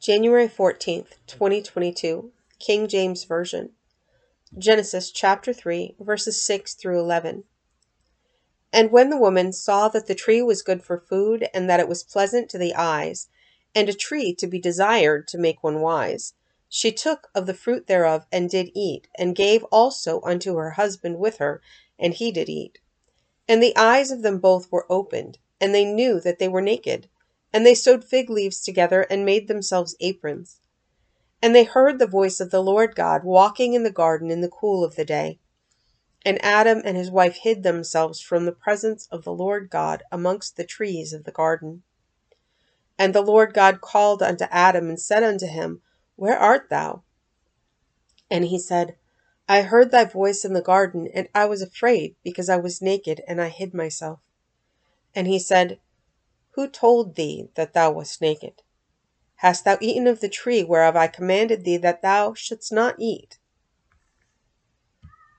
January 14th, 2022, King James Version. Genesis chapter 3, verses 6 through 11. And when the woman saw that the tree was good for food, and that it was pleasant to the eyes, and a tree to be desired to make one wise, she took of the fruit thereof, and did eat, and gave also unto her husband with her, and he did eat. And the eyes of them both were opened, and they knew that they were naked. And they sewed fig leaves together, and made themselves aprons. And they heard the voice of the Lord God walking in the garden in the cool of the day. And Adam and his wife hid themselves from the presence of the Lord God amongst the trees of the garden. And the Lord God called unto Adam, and said unto him, Where art thou? And he said, I heard thy voice in the garden, and I was afraid, because I was naked, and I hid myself. And he said, Who told thee that thou wast naked? Hast thou eaten of the tree whereof I commanded thee that thou shouldst not eat?